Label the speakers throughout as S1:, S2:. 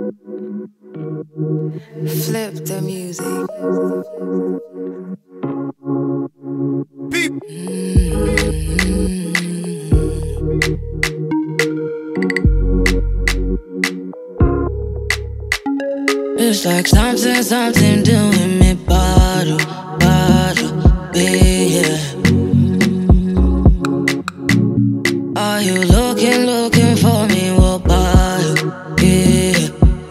S1: Flip the music.
S2: It's like something doing me bottle, yeah. Are you looking for me? What bottle, yeah.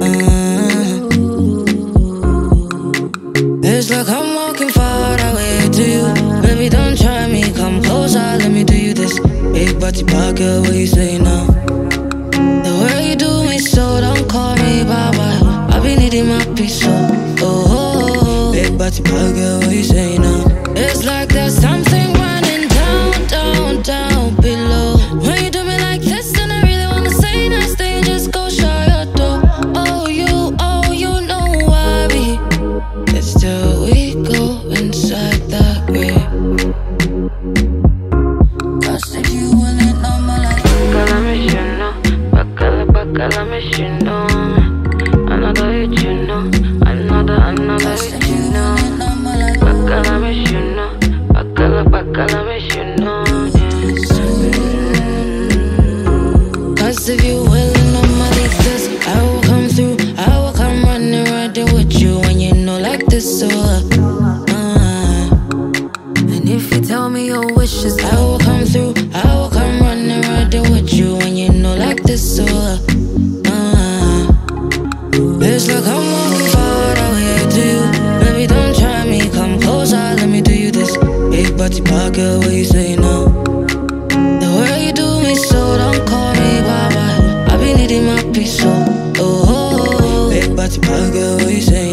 S2: It's like I'm walking far away to you. Baby, don't try me, come closer, let me do you this. Big body pocket, what you say now? The way you do me so, don't call me bye-bye. I be needing my peace, oh. Big body pocket, what you say now? It's like there's something running down below. When you do me like this, and I really wanna say nice thing, just go shut your door. Oh, you know I be. It's till we go inside that grave. Cause if you wouldn't know my life, bacala miss you know, bacala miss you know. Another hit you know, another hit you know. Bacala miss you know, bacala miss you know. Cause if you willing on my like this, I will come through, I will come running right there with you. When you know like this, so and if you tell me your wishes, I will come through, I will come running right there with you. When you know like this, so it's like I'm walking far away to you. Baby, don't try me, come closer, let me do you this. Big body pocket, what you say now? The way you do me so, don't call me bye-bye. I be needing my peace, oh. Big body pocket, what you say